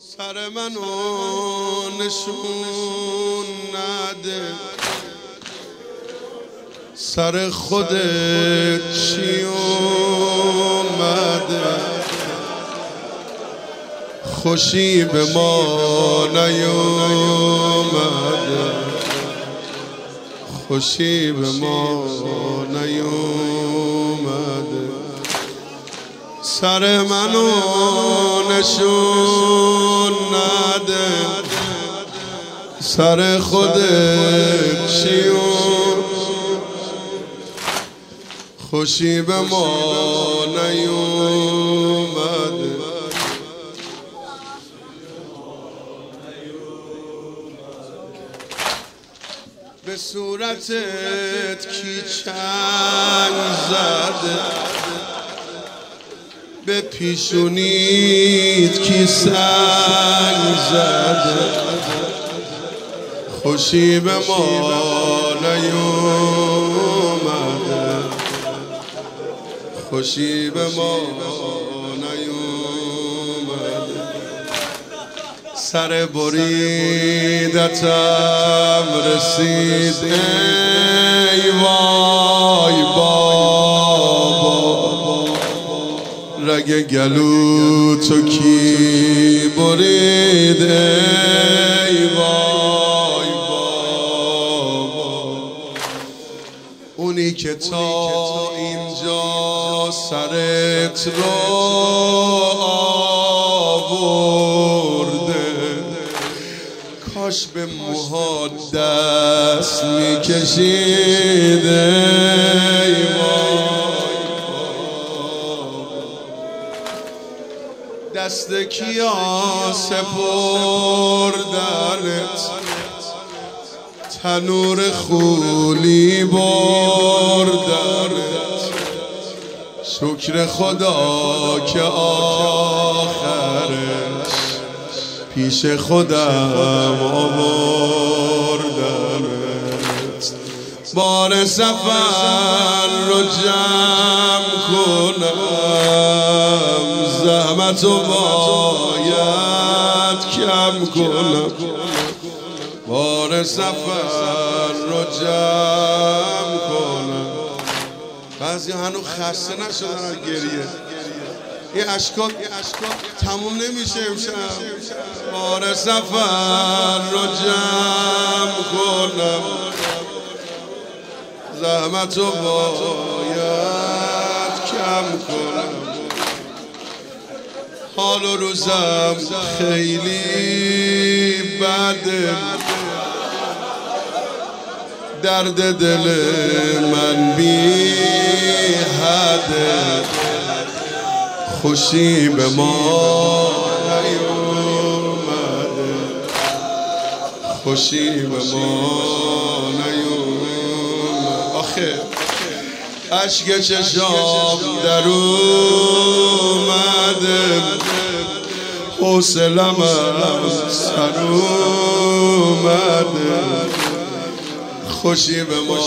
سر منو نشون نده، سر خودت چی اومده؟ خوشی به ما نیومده، خوشی به ما نیومده. سر منو نشون نده، سر خودت چی خوشی به ما نیومده. به صورتت کی چنگ زده، به پیشونیت کی سنگ زده؟ خوشی به ما نیومده، خوشی به ما نیومده. سر بریدتم رسید ای وای بابا، رگ گلو تو کی برید ای وای بابا؟ اونی که تا اینجا سرت رو آورده، کاش به موها دست میکشید ای وای بابا. دست کیا سپردنت، تنور خولی بردنت، شکر خدا که آخرش پیش خودم آوردنت. بار سفر رو جمع کنم، زحمتو باید کم کنم. بار سفر رو جمع کنم. بعضی هنو خسته نشدن از گریه، این اشکا تموم نمیشه امشب. بار سفر رو جمع کنم، زحمتو باید کم کنم. حال و روزم خیلی بده، درد دل من بی حده. خوشی به ما نیومده، خوشی به ما نیومده. آخه اشک چشام در اومده، حوصله‌ام از سر اومده. خوشی به ما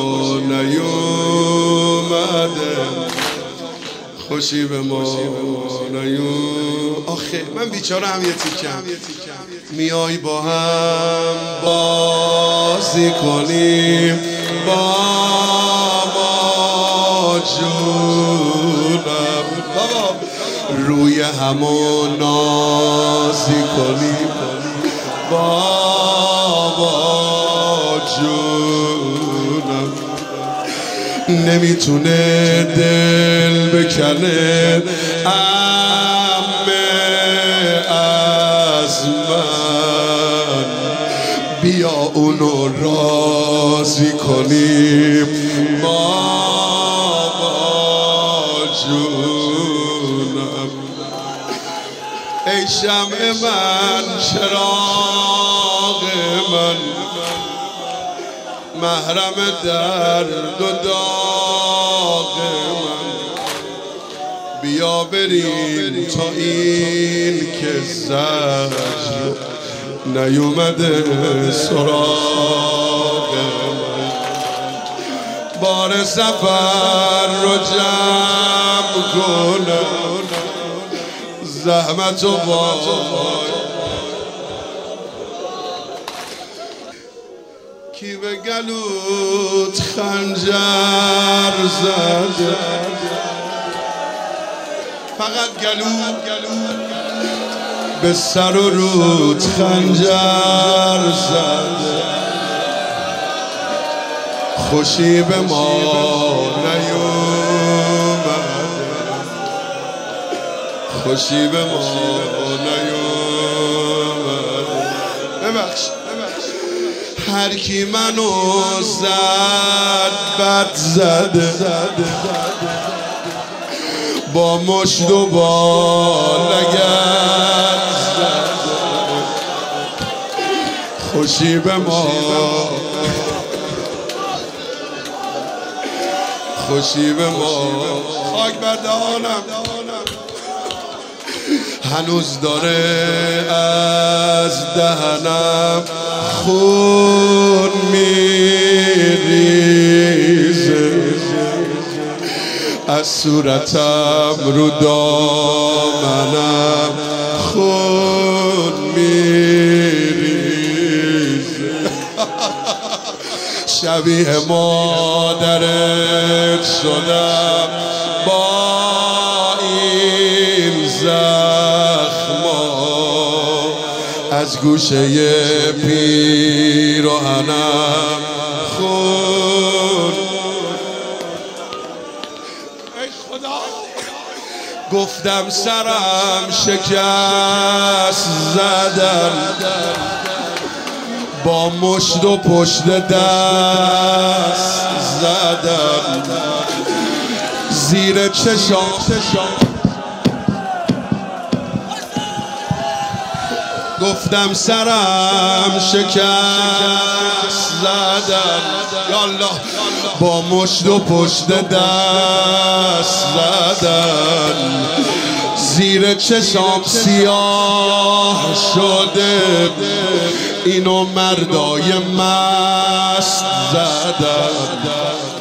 نیومده، خوشی به ما نیومده. آخه من بیچاره هم یه تیکم، میای با هم بازی کنیم بابا جونم، بابا روی همون نازی کنیم بابا جونم. نمیتونه دل بکنه عمه از من، بیا اونو راضی کنیم بابا جونم. ای شمع من، چراغ من، محرم درد و داغ من، بیا بریم تا این که زجر نیومده سراغ من. بار سفر رو جمع کنم، زحمت و کی به گلوت خنجر زده، فقط گلو به سر و رود خنجر زده. خوشی به ما نیومده، خوشی به ما نیومده. ببخش هر کی منو زد بد زده، با مشت و با لگد زده. خوشی به ما، خوشی به ما. خاک بر دهانم هنوز داره از دهنم خون میریزه، از صورتم رو دامنم خون میریزه. شبیه مادرت شدم با این زخما، از گوشه پیراهنم خون. ای خدا گفتم سرم شکست زدم، با مشت و پشت دست زدم، زیر چشام گفتم سرم شکست زدم، یالله با مشت و پشت دست زدم، زیر چشام سیاه شده، اینو مردای مست زدن.